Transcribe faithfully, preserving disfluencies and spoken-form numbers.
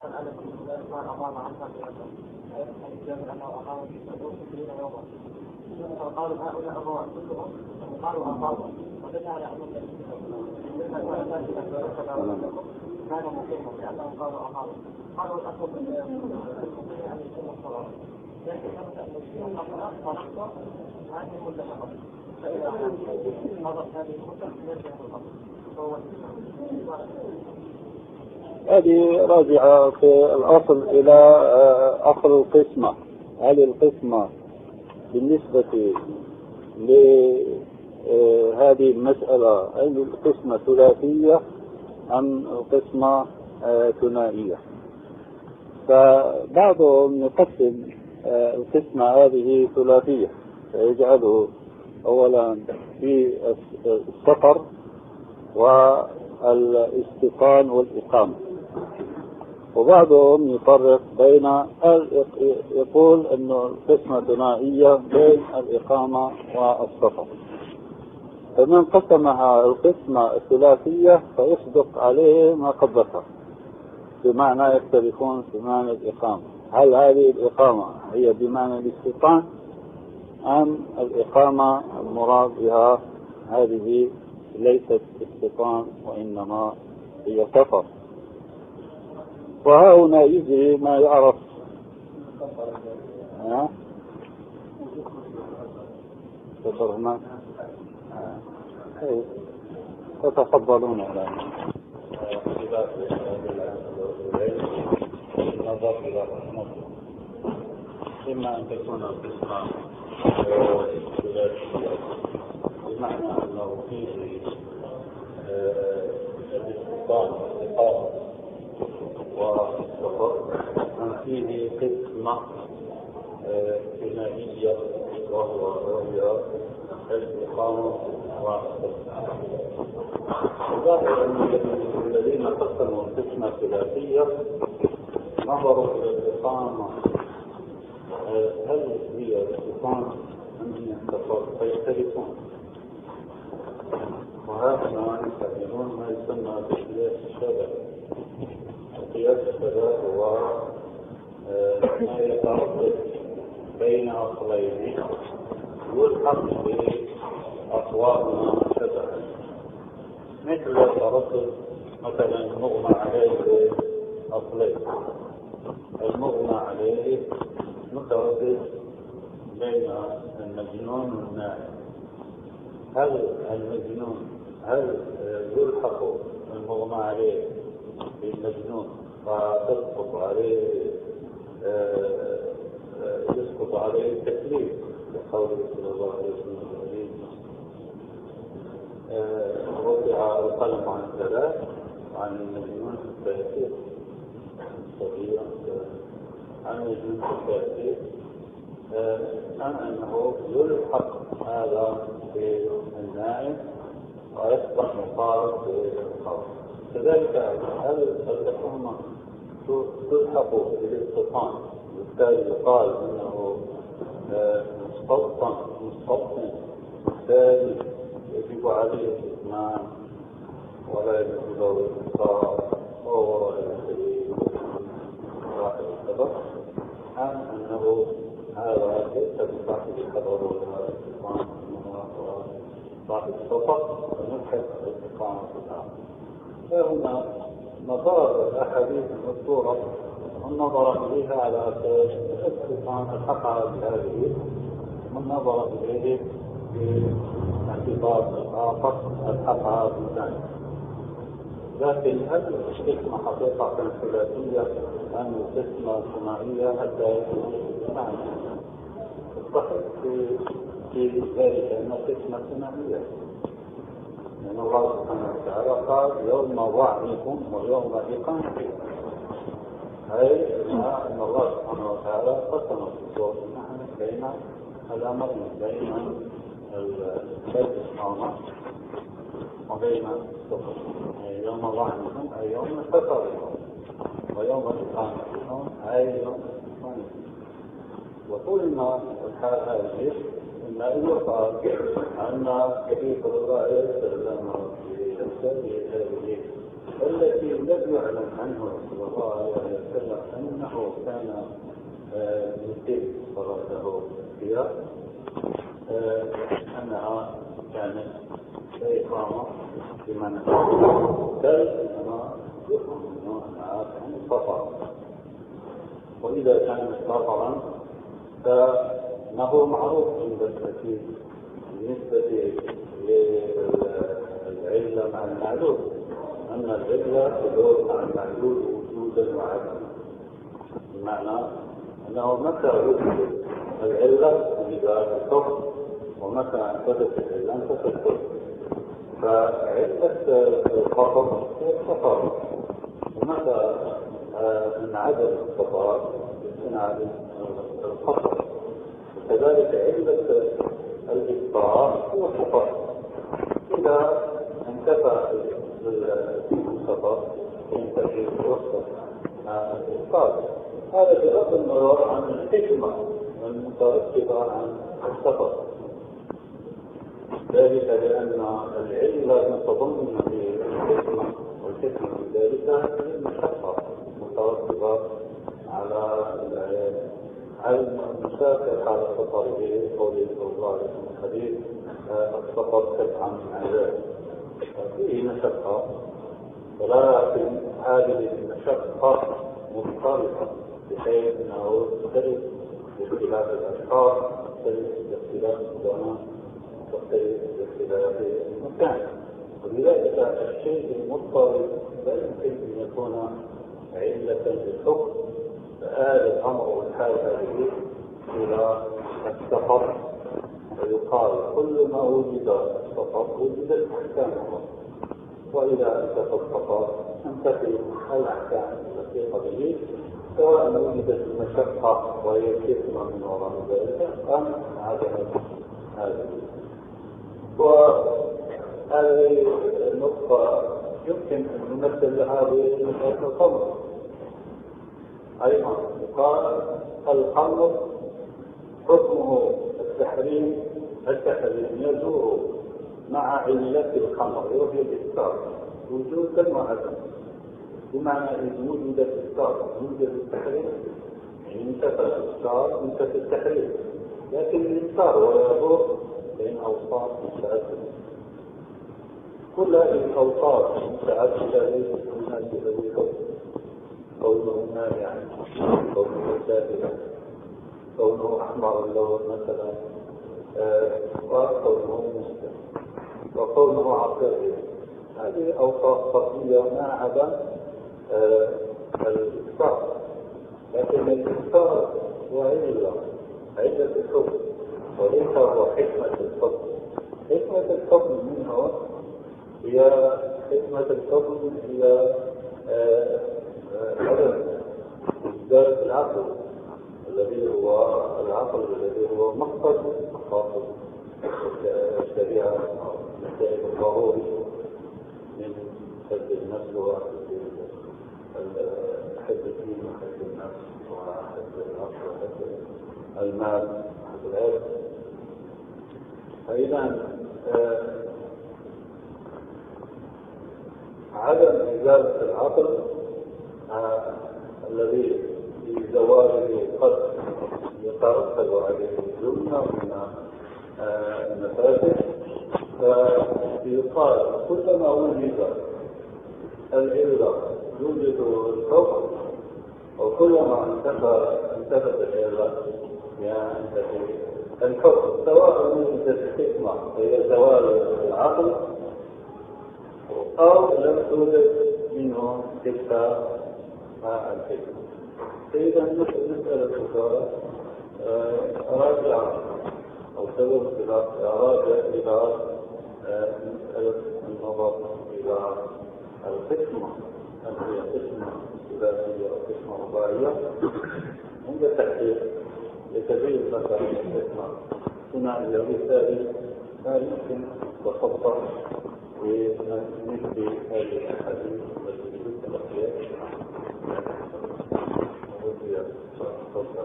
قالوا هؤلاء الرواة كلهم قالوا أصابوا ودل على أن كان مقيما لأنهم قالوا أصابوا قالوا الأصل أن يكون الصلاة لكن أن الصلاة هذه كلها قبل فإذا مضت هذه المدة يرجع القبل فهو هذه راجعة في الأصل إلى أصل القسمة. هذه القسمة بالنسبة لهذه المسألة هل القسمة ثلاثية أم القسمة ثنائية؟ فبعضهم يقسم القسمة هذه ثلاثية فيجعله أولا في السفر والاستيطان والإقامة، وبعضهم يفرق بين يقول أنه القسمة ثنائية بين الإقامة والسفر. فمن قسمها القسمة الثلاثية فيصدق عليه ما قد ذكر، بمعنى يختلفون في معنى الإقامة. هل هذه الإقامة هي بمعنى الاستيطان أم الإقامة المراد بها هذه ليست استيطان وإنما هي سفر؟ وهنا يجري ما يعرف ها سفر ما تتفضلون على النظر إلى الرحمة، إما أن تكون القسمة ثلاثية بمعنى أنه فيه الاستيطان والإقامة والسفر، أم فيه قسمة ثنائية وهو وهي الإقامة والسفر. الظاهر أن الذين قسموا القسمة الثلاثية نظروا إلى الإقامة هل هي الاستيطان أم هي السفر فيختلفون، وهذا يستعملون ما يسمى بقياس الشبه. قياس الشبه هو ما يتردد بين أصلين يلحق بأصوات شبه، مثل التردد مثلا المغمى عليه أصلين. المغمى عليه متردد بين المجنون والنائم. هل المجنون هل يلحق المغمى عليه بالمجنون فتسقط عليه يسقط عليه التكليف بقوله صلى الله عليه وسلم رفع القلم عن ثلاث عن المجنون في التأثير الصغير عن المجنون في التأثير أم أنه يلحق هذا بالنائم ويصبح مقارب بالقول. كذلك هل الحكومة تلحق بالاستيطان بالتالي يقال أنه مستوطن مستوطن بالتالي يجب عليه الإتمام ولا يجب له الإنصاف وهو راحل السبب، أم أنه هذا ليس بصاحب الحضر ولا الاستيطان صاحب السفر ونبحث الاستقامة في الأرض. فهنا نظر الأحاديث المذكورة والنظر إليها على أساس الاستقامة الحقها بهذه والنظر إليه باعتبار الآخر الحقها بالثاني. لكن هل القسمة حقيقة ثلاثية أم القسمة ثنائية حتى يكون معنى؟ الصحيح في ذلك أن القسمة ثنائية، لأن الله سبحانه وتعالى قال يوم ظعنكم ويوم إقامتكم، أي أن الله سبحانه وتعالى قسم في سورة النحل بين الأمرين، بين الإقامة وبين السفر. يوم ظعنكم أي يوم سفركم، ويوم إقامتكم أي يوم إقامتكم. وطول ما الحال هذه إما أن يقال أن كثير الرائع سلم في السبيل هذه التي لم يعلم عنه صلى الله عليه أنه كان يتم صلاته فيها أنها كانت إقامة بمعنى بل أنها يفهم منه أنها كانت سفرا، وإذا كانت سفرا فإنه معروف عند الكثير بالنسبة للعلة مع المعلول أن العلة تدور مع المعلول وجودا وعدما، بمعنى أنه متى وجدت العلة وجدت الحكم، ومتى انتفت العلة انتفت الحكم. فعلة الخطر هي الخطر، ومتى انعدم الخطر انعدم الخطر، وكذلك علة الإفطار هو الخطر. إذا انتفى الخطر ينتفي الوسط الإفطار. هذا بغض النظر عن الحكمة المترتبة عن السفر، ذلك لأن العلة المتضمنة للحكمة والحكمة في ذلك هي المشقة المترتبة على على المسافر على سفره، قوله صلى الله عليه وسلم الحديث السفر قطعة من عذاب، فيه مشقة، ولكن هذه المشقة مختلفة بحيث أنه تختلف باختلاف الأشخاص، تختلف باختلاف الزمان، تختلف باختلاف المكان. ولذلك الشيء المضطرب لا يمكن أن يكون علة للحكم، فهذا الأمر والحال هذه إلى السفر، ويقال كل ما وجد السفر وجد الأحكام، وإذا انتفى السفر انتفي الأحكام التي قبله، سواء وجدت المشقة وهي الحكمة من وراء ذلك أم عدم هذه. وهذه النقطة يمكن أن نمثل لها بمسألة الخمر أيضا. قال الخمر حكمه التحريم، التحريم يدور مع علة الخمر وهي الإسكار وجودا وعدما، بمعنى إذا وجد الإسكار وجد التحريم، يعني انتفى الإسكار انتفى التحريم، لكن الإسكار ويدور بين أوصاف متعددة. كل هذه الأوصاف المتعددة ليست مناسبة للحكم، كونه مانعا، كونه سابقا، كونه أحمر اللون مثلا، وكونه مسلم، وكونه عقيم. هذه أوصاف فردية ما عدا الإسكار، لكن الإسكار هو علة علة الحكم وليس هو حكمة الحكم. حكمة الحكم منه هي حكمة الحكم هي عدم إصدار العقل الذي هو العقل الذي هو مقصد مقاصد الشريعة، مسائل الضروري من حفظ النفس وحفظ الدين وحفظ النفس وحفظ العقل وحفظ المال وحفظ العلم. فإذا عدم إزالة العقل آه الذي بزواله قد يترتب عليه الجملة من آه المفاسد، فيقال كلما وجد العلة يوجد الحكم، وكلما انتفى انتفت العلة ينتفي الحكم، سواء وجدت الحكمة وهي زوال العقل أو لم توجد منه تلك الحكمة. فإذا مسألة الخلاف راجع أو سبب الخلاف راجع إلى مسألة النظر إلى القسمة، هل هي قسمة ثلاثية أو قسمة رباعية. عند التحقيق لتبين مثلا القسمة ثنائية بالتالي لا يمكن تصدر بمثل هذه الأحاديث التي تلقيت